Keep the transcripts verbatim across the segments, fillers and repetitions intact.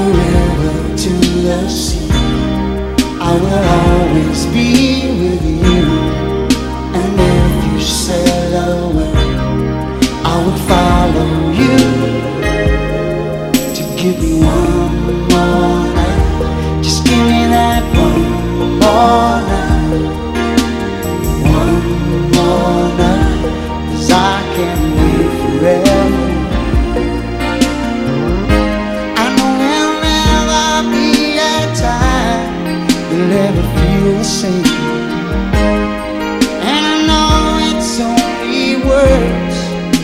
river to the sea, I will always be with you. And if you sail away, I would follow you. To give me one more night, just give me that one more night, one more night, 'cause I can't wait forever. Never feel the same, and I know it's only words,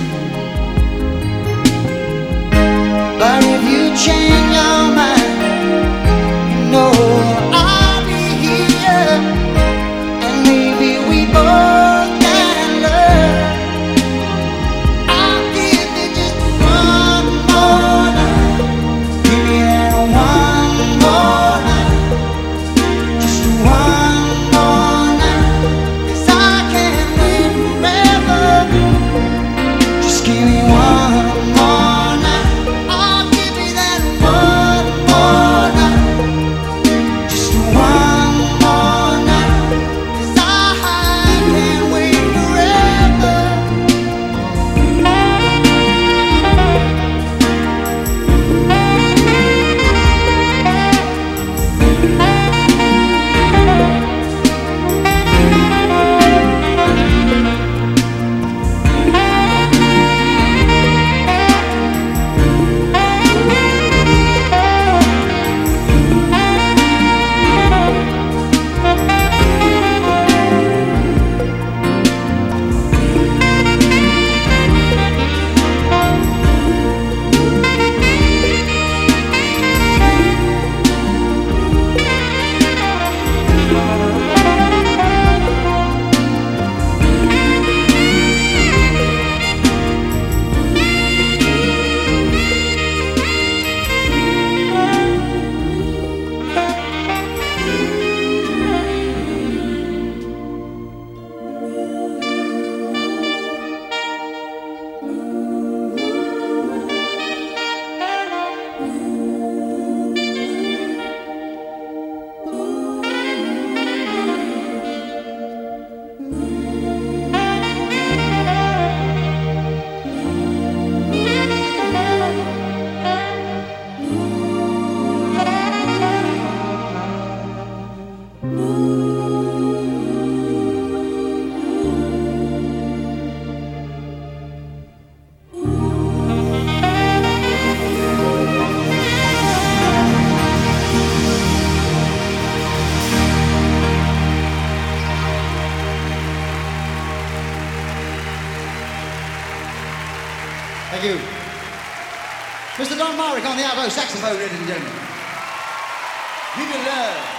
but if you change your mind, you know I'll be here, and maybe we both can learn. I'll give you just one more night, give me that one more night. Thank you. Mister Don Marek on the alto saxophone, ladies and gentlemen. Give your love.